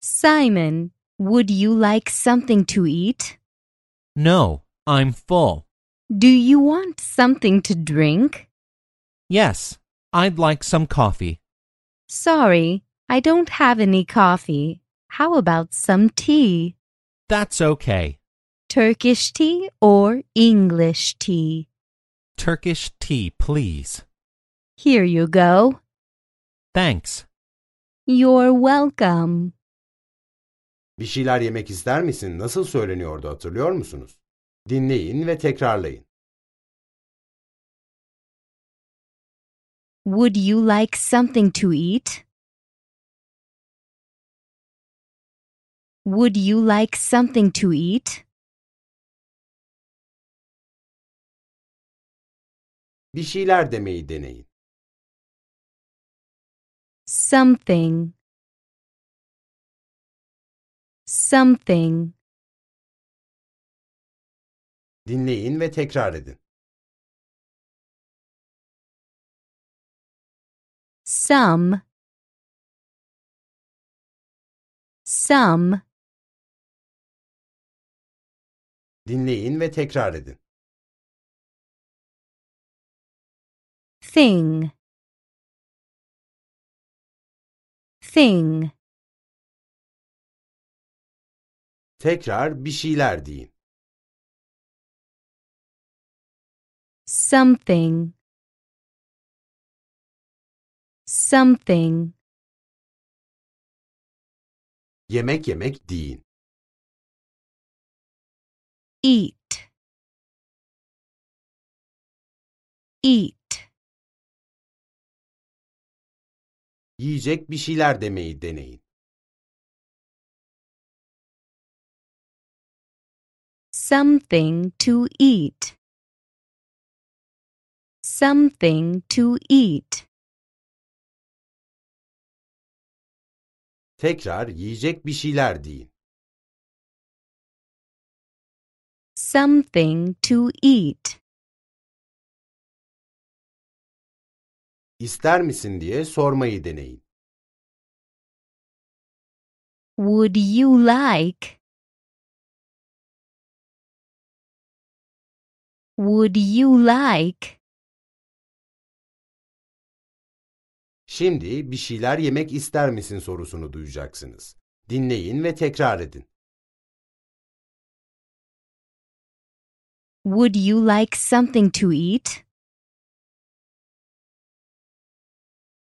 Simon, would you like something to eat? No, I'm full. Do you want something to drink? Yes, I'd like some coffee. Sorry, I don't have any coffee. How about some tea? That's okay. Turkish tea or English tea? Turkish tea, please. Here you go. Thanks. You're welcome. Bir şeyler yemek ister misin? Nasıl söyleniyordu, hatırlıyor musunuz? Dinleyin ve tekrarlayın. Would you like something to eat? Would you like something to eat? Bir şeyler demeyi deneyin. Something. Something. Dinleyin ve tekrar edin. Some. Some. Dinleyin ve tekrar edin. Thing. Thing. Tekrar bir şeyler deyin. Something. Something. Yemek yemek deyin. Eat. Eat. Yiyecek bir şeyler demeyi deneyin. Something to eat. Something to eat. Tekrar yiyecek bir şeyler deyin. Something to eat. İster misin diye sormayı deneyin. Would you like? Would you like? Şimdi bir şeyler yemek ister misin sorusunu duyacaksınız. Dinleyin ve tekrar edin. Would you like something to eat?